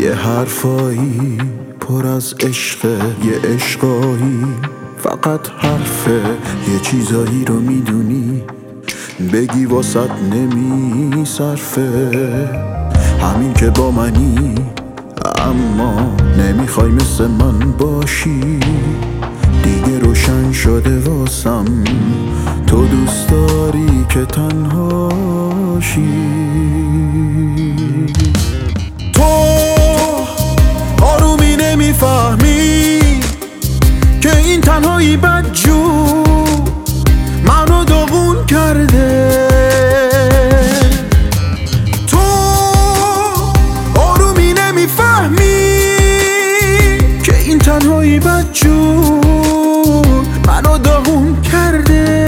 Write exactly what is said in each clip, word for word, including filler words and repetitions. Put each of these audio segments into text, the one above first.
یه حرفایی پر از عشقه، یه عشقایی فقط حرفه. یه چیزایی رو میدونی بگی واسط نمی صرفه. همین که با منی اما نمیخوای مثل من باشی. دیگه روشن شده واسم تو دوست داری که تنهاشی. تو آرومی نمیفهمی که این تنهایی بدجور منو داغون کرده. تو آرومی نمیفهمی که این تنهایی بدجور منو داغون کرده.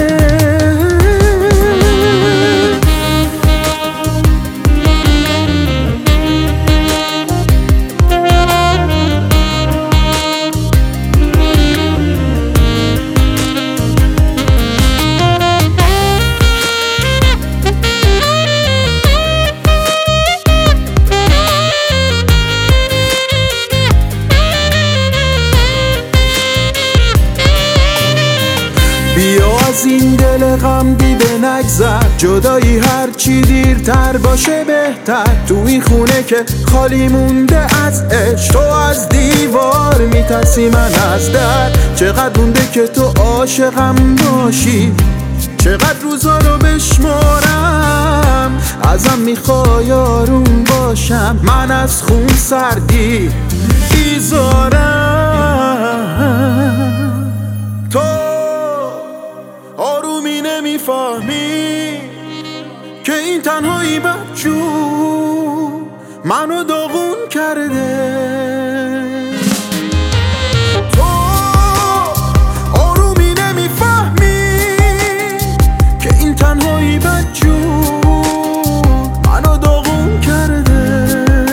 بیا از این دل غم دیده نگذر، جدایی هرچی دیرتر باشه بهتر. تو این خونه که خالی مونده از عشق، تو از دیوار میترسی من از در. چقدر مونده که تو عاشقم باشی، چقدر روزا رو بشمارم. ازم میخوای آروم باشم، من از خون سردی بیزارم. تو آرومی نمیفهمی که این تنهایی بدجور منو داغون کرده. تو آرومی نمیفهمی که این تنهایی بدجور منو داغون کرده.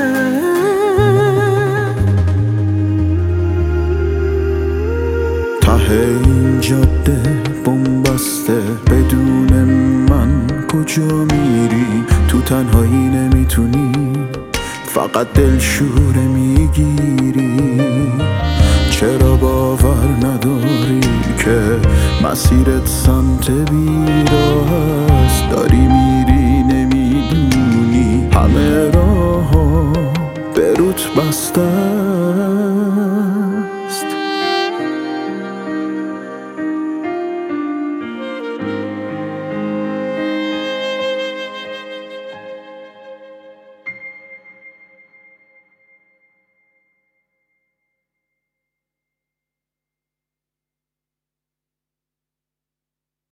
ته این جاده بنبسته، بدون من کجا میری؟ تو تنهایی نمیتونی، فقط دلشوره میگیری. چرا باور نداری که مسیرت سمت بیراه است؟ داری میری نمیدونی همه راه ها به روت بسته.